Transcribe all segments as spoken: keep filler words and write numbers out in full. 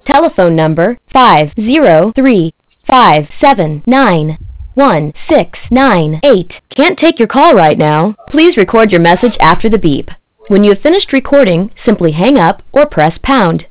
Telephone number five zero three five seven nine one six nine eight. Can't take your call right now. Please record your message after the beep. When you have finished recording, simply hang up or press pound.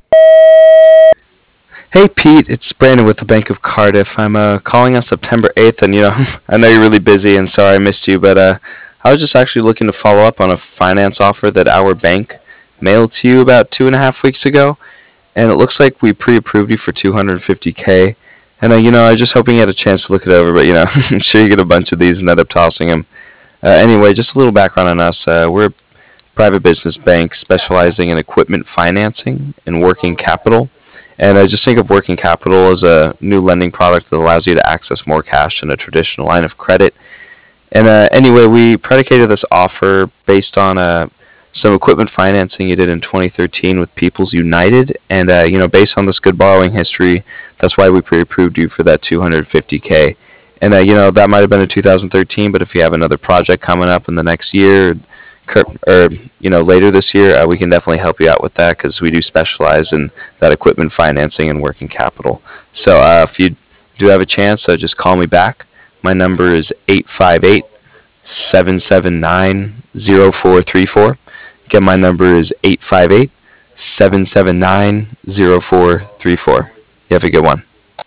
Hey Pete, it's Brandon with the Bank of Cardiff. I'm uh, calling on September eighth, and you know, I know you're really busy and sorry I missed you, but uh, I was just actually looking to follow up on a finance offer that our bank mailed to you about two and a half weeks ago, and it looks like we pre-approved you for two hundred fifty k. And uh, you know, I was just hoping you had a chance to look it over, but you know, I'm sure you get a bunch of these and end up tossing them. Uh, anyway, just a little background on us. Uh, we're a private business bank specializing in equipment financing and working capital. And I just think of working capital as a new lending product that allows you to access more cash than a traditional line of credit. And uh, anyway, we predicated this offer based on uh, some equipment financing you did in twenty thirteen with People's United. And uh, you know, based on this good borrowing history, that's why we pre-approved you for that two hundred fifty k. And uh, you know, that might have been in two thousand thirteen, but if you have another project coming up in the next year, or you know later this year, uh, we can definitely help you out with that because we do specialize in that equipment financing and working capital. So uh, if you do have a chance, uh, just call me back. My number is eight five eight, seven seven nine, zero four three four. Again, my number is eight five eight, seven seven nine, zero four three four. You have a good one.